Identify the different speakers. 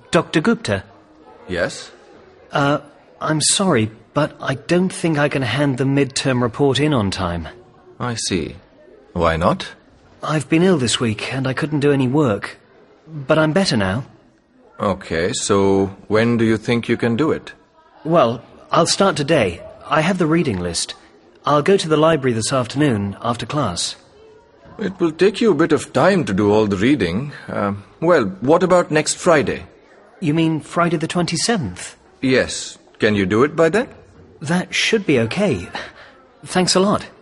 Speaker 1: Dr. Gupta?
Speaker 2: Yes?
Speaker 1: I'm sorry, but I don't think I can hand the midterm report in on time.
Speaker 2: I see. Why not?
Speaker 1: I've been ill this week and I couldn't do any work. But I'm better now.
Speaker 2: Okay, so when do you think you can do it?
Speaker 1: Well, I'll start today. I have the reading list. I'll go to the library this afternoon after class.
Speaker 2: It will take you a bit of time to do all the reading. Well, what about next Friday?
Speaker 1: You mean Friday the 27th?
Speaker 2: Yes. Can you do it by then?
Speaker 1: That should be okay. Thanks a lot.